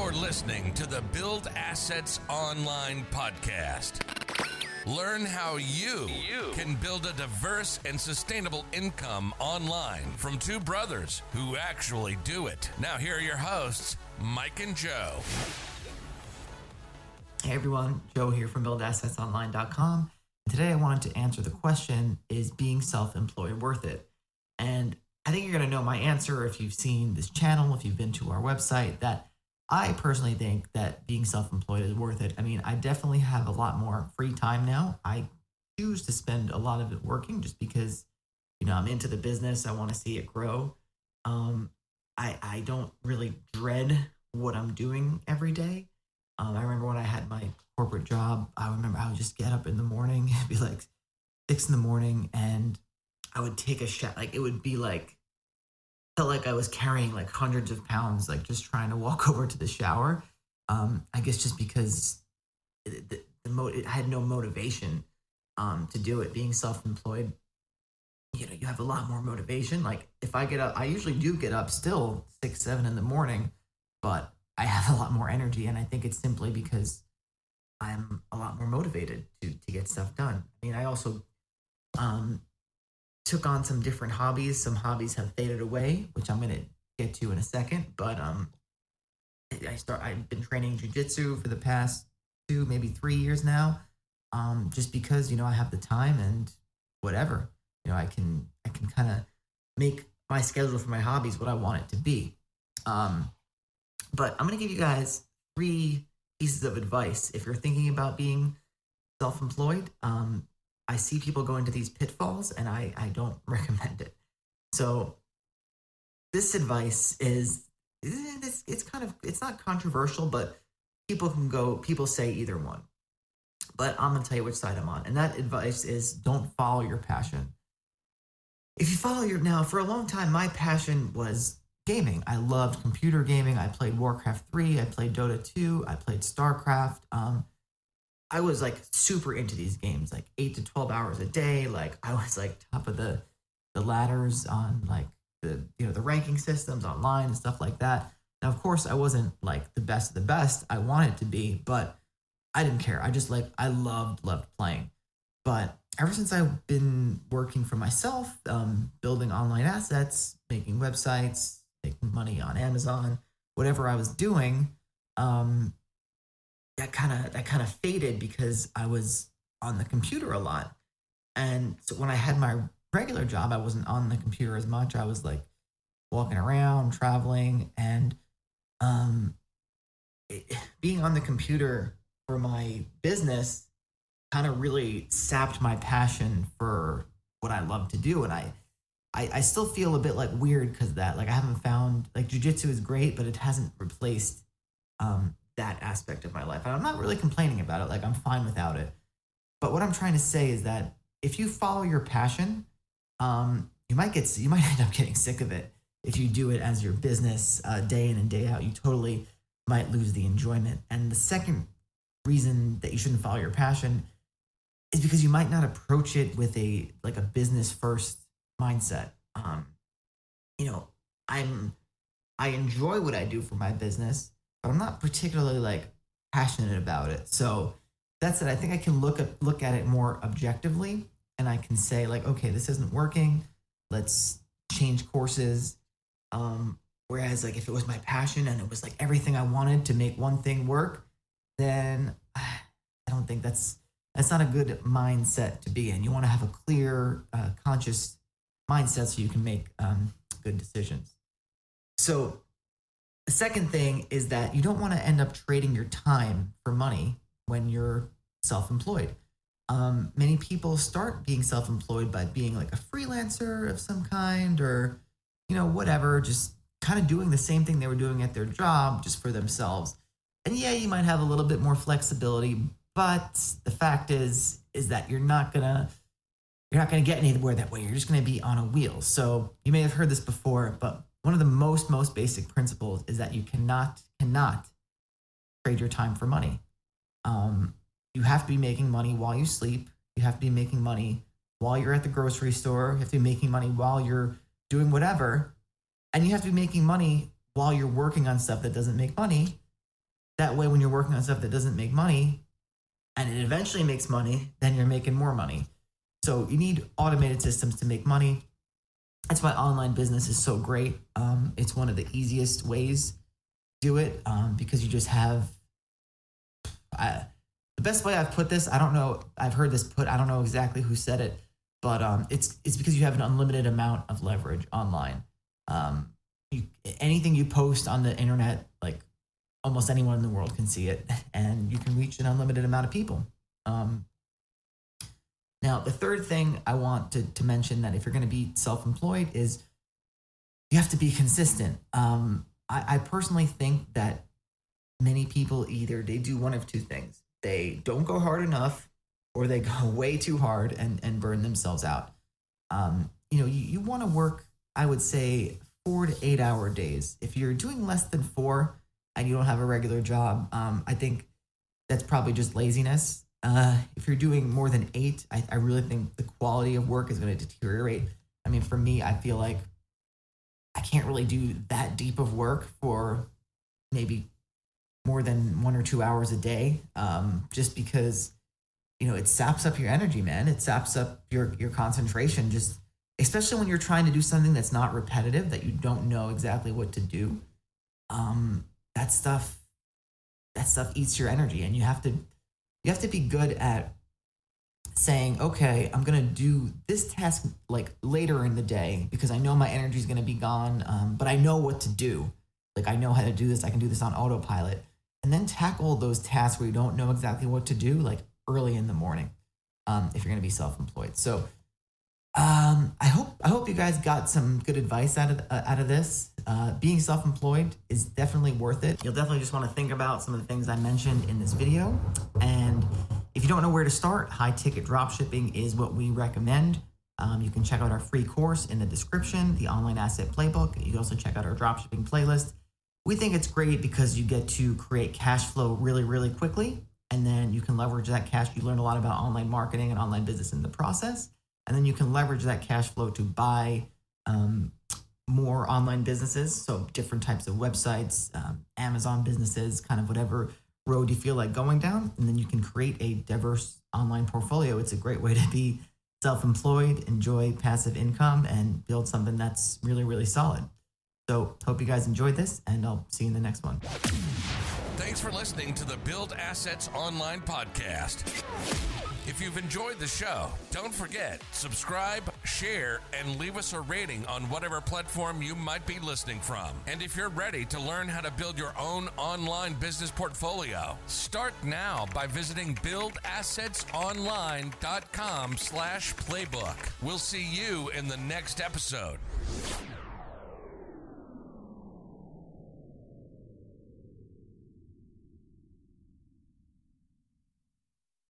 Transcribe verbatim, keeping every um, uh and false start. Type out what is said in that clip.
You're listening to the Build Assets Online podcast. Learn how you, you can build a diverse and sustainable income online from two brothers who actually do it. Now, here are your hosts, Mike and Joe. Hey everyone, Joe here from build assets online dot com. Today I wanted to answer the question, is being self-employed worth it? And I think you're going to know my answer if you've seen this channel, if you've been to our website, that I personally think that being self-employed is worth it. I mean, I definitely have a lot more free time now. I choose to spend a lot of it working just because, you know, I'm into the business. I want to see it grow. Um, I, I don't really dread what I'm doing every day. Um, I remember when I had my corporate job, I remember I would just get up in the morning, it'd be like six in the morning, and I would take a shot. Like it would be like, felt like I was carrying like hundreds of pounds, like just trying to walk over to the shower. Um, I guess just because it, the, the mo- it had no motivation um, to do it. Being self-employed, you know, you have a lot more motivation. Like if I get up, I usually do get up still six, seven in the morning, but I have a lot more energy. And I think it's simply because I'm a lot more motivated to, to get stuff done. I mean, I also um, took on some different hobbies. Some hobbies have faded away, which I'm going to get to in a second. But um, I start. I've been training jiu-jitsu for the past two, maybe three years now, um, just because, you know, I have the time and whatever. You know, I can I can kind of make my schedule for my hobbies what I want it to be. Um, but I'm going to give you guys three pieces of advice if you're thinking about being self-employed. Um, I see people go into these pitfalls, and I, I don't recommend it. So this advice is, it's, it's kind of, it's not controversial, but people can go, people say either one. But I'm going to tell you which side I'm on. And that advice is, don't follow your passion. If you follow your, now for a long time, my passion was gaming. I loved computer gaming. I played Warcraft three. I played Dota two. I played StarCraft. Um, I was like super into these games, like eight to twelve hours a day. Like I was like top of the, the ladders on like the, you know, the ranking systems online and stuff like that. Now, of course, I wasn't like the best of the best. I wanted to be, but I didn't care. I just like, I loved, loved playing. But ever since I've been working for myself, um, building online assets, making websites, making money on Amazon, whatever I was doing, um, that kind of that kind of faded because I was on the computer a lot. And so when I had my regular job, I wasn't on the computer as much. I was like walking around, traveling, and um, it, being on the computer for my business kind of really sapped my passion for what I love to do. And I I, I still feel a bit like weird because of that. Like I haven't found, like jiu-jitsu is great, but it hasn't replaced um, that aspect of my life. And I'm not really complaining about it. Like I'm fine without it. But what I'm trying to say is that if you follow your passion, um, you might get, you might end up getting sick of it. If you do it as your business uh, day in and day out, you totally might lose the enjoyment. And the second reason that you shouldn't follow your passion is because you might not approach it with a, like a business first mindset. Um, you know, I'm, I enjoy what I do for my business, but I'm not particularly like passionate about it. So that's it. I think I can look at, look at it more objectively, and I can say like, okay, this isn't working. Let's change courses. Um, whereas like if it was my passion and it was like everything I wanted to make one thing work, then I don't think that's, that's not a good mindset to be in. You want to have a clear, uh, conscious mindset so you can make um, good decisions. So the second thing is that you don't want to end up trading your time for money when you're self-employed. Um, many people start being self-employed by being like a freelancer of some kind, or, you know, whatever, just kind of doing the same thing they were doing at their job just for themselves. And yeah, you might have a little bit more flexibility, but the fact is, is that you're not gonna, you're not gonna get anywhere that way. You're just gonna be on a wheel. So you may have heard this before, but one of the most, most basic principles is that you cannot, cannot trade your time for money. Um, you have to be making money while you sleep. You have to be making money while you're at the grocery store. You have to be making money while you're doing whatever. And you have to be making money while you're working on stuff that doesn't make money. That way, when you're working on stuff that doesn't make money and it eventually makes money, then you're making more money. So you need automated systems to make money. That's why online business is so great. Um, it's one of the easiest ways to do it um, because you just have, I, the best way I've put this, I don't know, I've heard this put, I don't know exactly who said it, but um, it's it's because you have an unlimited amount of leverage online. Um, you, anything you post on the internet, like almost anyone in the world can see it, and you can reach an unlimited amount of people. Um, now, the third thing I want to, to mention that if you're going to be self-employed is you have to be consistent. Um, I, I personally think that many people either they do one of two things. They don't go hard enough, or they go way too hard and, and burn themselves out. Um, you know, you, you want to work, I would say, four to eight hour days. If you're doing less than four and you don't have a regular job, um, I think that's probably just laziness. Uh, if you're doing more than eight, I, I really think the quality of work is going to deteriorate. I mean, for me, I feel like I can't really do that deep of work for maybe more than one or two hours a day, um, just because, you know, it saps up your energy, man. It saps up your, your concentration, just especially when you're trying to do something that's not repetitive, that you don't know exactly what to do. Um, that stuff, that stuff eats your energy, and you have to, you have to be good at saying, okay, I'm going to do this task like later in the day because I know my energy is going to be gone. Um, but I know what to do. Like I know how to do this. I can do this on autopilot. And then tackle those tasks where you don't know exactly what to do, like early in the morning, um, if you're going to be self-employed. So um, I hope I hope you guys got some good advice out of uh, out of this. Uh, being self-employed is definitely worth it. You'll definitely just want to think about some of the things I mentioned in this video. And if you don't know where to start, high-ticket dropshipping is what we recommend. Um, you can check out our free course in the description, the Online Asset Playbook. You can also check out our dropshipping playlist. We think it's great because you get to create cash flow really, really quickly, and then you can leverage that cash. You learn a lot about online marketing and online business in the process, and then you can leverage that cash flow to buy um, more online businesses, so different types of websites, um, Amazon businesses, kind of whatever road you feel like going down, and then you can create a diverse online portfolio. It's a great way to be self-employed, enjoy passive income, and build something that's really, really solid. So hope you guys enjoyed this, and I'll see you in the next one. Thanks for listening to the Build Assets Online podcast. If you've enjoyed the show, don't forget, subscribe, share, and leave us a rating on whatever platform you might be listening from. And if you're ready to learn how to build your own online business portfolio, start now by visiting build assets online dot com slash playbook. We'll see you in the next episode.